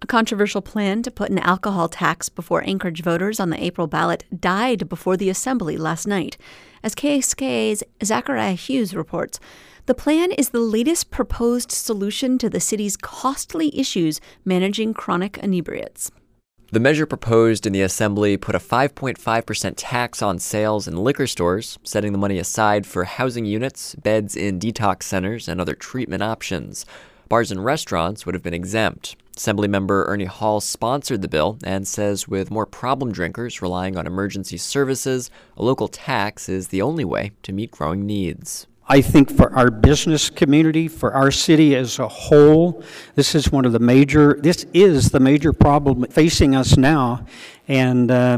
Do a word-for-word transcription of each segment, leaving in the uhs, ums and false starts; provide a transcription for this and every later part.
A controversial plan to put an alcohol tax before Anchorage voters on the April ballot died before the Assembly last night. As K S K A's Zachariah Hughes reports, the plan is the latest proposed solution to the city's costly issues managing chronic inebriates. The measure proposed in the Assembly put a five point five percent tax on sales in liquor stores, setting the money aside for housing units, beds in detox centers, and other treatment options. Bars and restaurants would have been exempt. Assemblymember Ernie Hall sponsored the bill and says with more problem drinkers relying on emergency services, a local tax is the only way to meet growing needs. I think for our business community, for our city as a whole, this is one of the major, this is the major problem facing us now, and uh,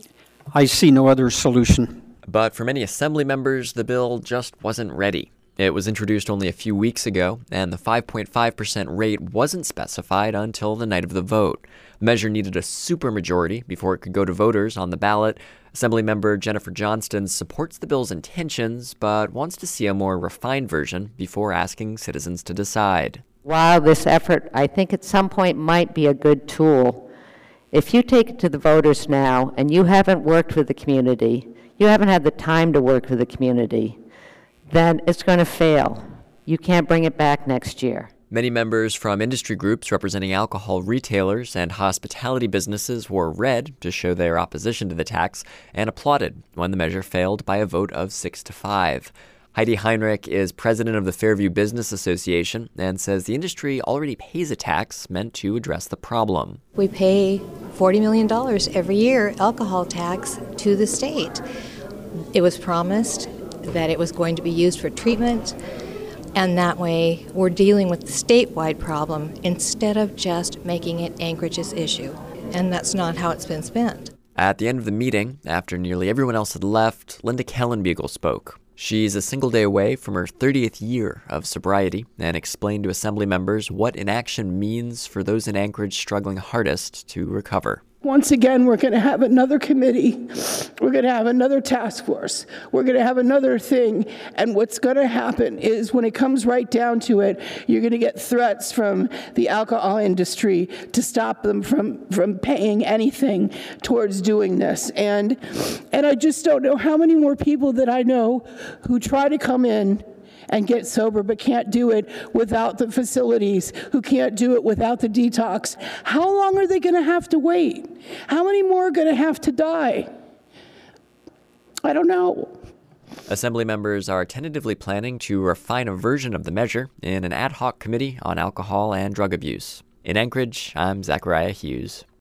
I see no other solution. But for many Assembly members, the bill just wasn't ready. It was introduced only a few weeks ago, and the five point five percent rate wasn't specified until the night of the vote. The measure needed a supermajority before it could go to voters on the ballot. Assemblymember Jennifer Johnston supports the bill's intentions, but wants to see a more refined version before asking citizens to decide. While this effort, I think at some point might be a good tool, if you take it to the voters now and you haven't worked with the community, you haven't had the time to work with the community, then it's going to fail. You can't bring it back next year. Many members from industry groups representing alcohol retailers and hospitality businesses wore red to show their opposition to the tax and applauded when the measure failed by a vote of six to five. Heidi Heinrich is president of the Fairview Business Association and says the industry already pays a tax meant to address the problem. We pay forty million dollars every year alcohol tax to the state. It was promised that it was going to be used for treatment, and that way we're dealing with the statewide problem instead of just making it Anchorage's issue. And that's not how it's been spent. At the end of the meeting, after nearly everyone else had left, Linda Kellenbeagle spoke. She's a single day away from her thirtieth year of sobriety and explained to Assembly members what inaction means for those in Anchorage struggling hardest to recover. Once again, we're going to have another committee. We're going to have another task force. We're going to have another thing. And what's going to happen is when it comes right down to it, you're going to get threats from the alcohol industry to stop them from, from paying anything towards doing this. And, and I just don't know how many more people that I know who try to come in and get sober but can't do it without the facilities, who can't do it without the detox. How long are they going to have to wait? How many more are going to have to die? I don't know. Assembly members are tentatively planning to refine a version of the measure in an ad hoc committee on alcohol and drug abuse. In Anchorage, I'm Zachariah Hughes.